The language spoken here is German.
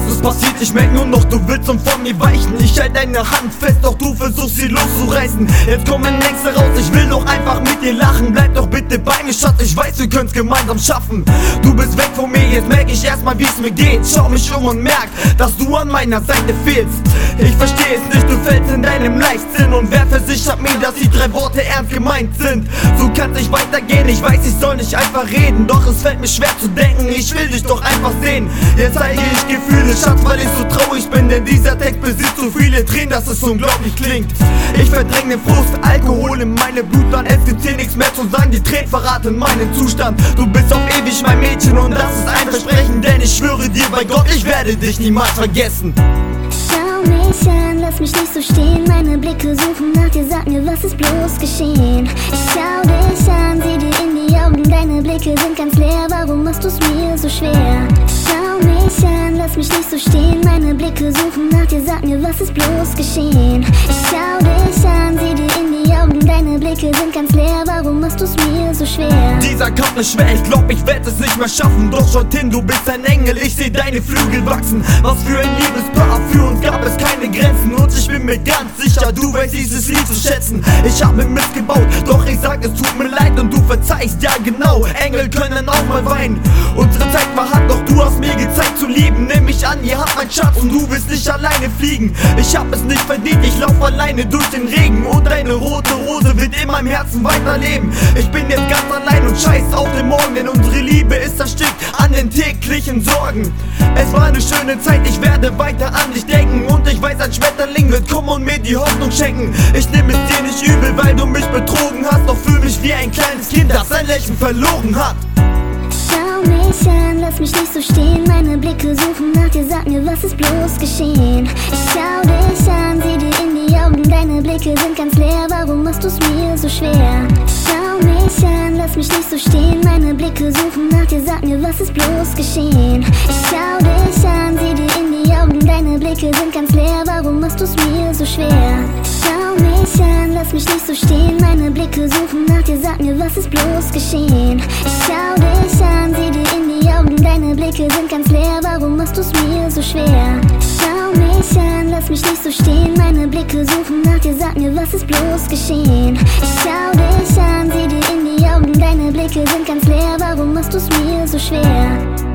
was ist passiert? Ich merk nur noch, du willst von mir weichen. Ich halt deine Hand fest, doch du versuchst sie loszureißen. Jetzt kommen Ängste raus, ich will doch einfach mit dir lachen. Bleib doch bitte bei mir, Schatz, ich weiß, wir können's gemeinsam schaffen. Du bist weg von mir, jetzt merk ich erstmal, wie's mir geht. Schau mich um und merk, dass du an meiner Seite fehlst. Ich versteh es nicht, du fällst in deinem Leichtsinn. Und wer versichert mir, dass die 3 Worte ernst gemeint sind? So kann's nicht weitergehen, ich weiß, ich soll nicht einfach reden, doch es fällt mir schwer zu denken, ich will dich doch einfach sehen. Jetzt zeige ich Gefühle, Schatz, weil ich so traurig bin, denn dieser Text besitzt so viele Tränen, dass es unglaublich klingt. Ich verdränge Frust, Alkohol in meine Blutbahn, es gibt hier nichts mehr zu sagen, die Tränen verraten meinen Zustand. Du bist auf ewig mein Mädchen und das ist ein Versprechen, denn ich schwöre dir bei Gott, ich werde dich niemals vergessen. Schau mich an, lass mich nicht so stehen. Meine Blicke suchen nach dir, sag mir, was ist bloß geschehen? Ich schau dich an, sieh dir in die Augen, deine Blicke sind ganz leer, warum machst du's mir so schwer? Schau mich an, lass mich nicht so stehen. Meine Blicke suchen nach dir, sag mir, was ist bloß geschehen? Ich schau dich an, sieh dir in die Augen, deine Blicke sind ganz leer, warum machst du's mir so schwer? Dieser Kampf ist schwer, ich glaub, ich werd es nicht mehr schaffen. Doch schaut hin, du bist ein Engel, ich seh deine Flügel wachsen. Was für ein Liebespaar, für uns gab es keine Grenzen. Und ich bin mir ganz sicher, du weißt dieses Lied zu schätzen. Ich hab mir missgebaut, doch ich sag, es tut mir leid und du verzeihst, ja genau. Engel können auch mal weinen. Unsere Zeit war hart, doch du hast mir gezeigt zu lieben. Nimm mich an, ihr habt mein Schatz und du willst nicht alleine fliegen. Ich hab es nicht verdient, ich lauf alleine durch den Regen. Und deine rote Rose wird in meinem Herzen weiterleben. Ich bin jetzt ganz allein und scheiß auf den Morgen, denn unsere Liebe ist erstickt an den täglichen Sorgen. Es war eine schöne Zeit, ich werde weiter an dich denken. Und ich weiß, ein Schmetterling wird kommen und mir die Hoffnung schenken. Ich nehm es dir nicht übel, weil du mich betrogen hast, doch fühl mich wie ein kleines Kind, das sein Lächeln verloren hat. Schau mich an, lass mich nicht so stehen. Meine Blicke suchen nach dir, sag mir, was ist bloß geschehen? Ich schau dich an, sieh dir in die Augen, deine Blicke sind ganz leer, warum machst du's mir so schwer? Schau mich an, lass mich nicht so stehen. Meine Blicke suchen nach dir, sag mir, was ist bloß geschehen? Ich schau dich an, sieh dir in die Augen, deine Blicke sind ganz leer, warum machst du's mir so schwer? Schau mich an, lass mich nicht so stehen. Meine Blicke suchen nach dir, sag mir, was ist bloß geschehen? Ich schau dich an, sieh dir in die Augen, deine Blicke sind ganz leer, warum machst du's mir so schwer? Schau mich an, lass mich nicht so stehen. Meine Blicke suchen nach dir, sag mir, was ist bloß geschehen? Ich schau dich an, sieh dir in die Augen, deine Blicke sind ganz leer, warum machst du's mir so schwer?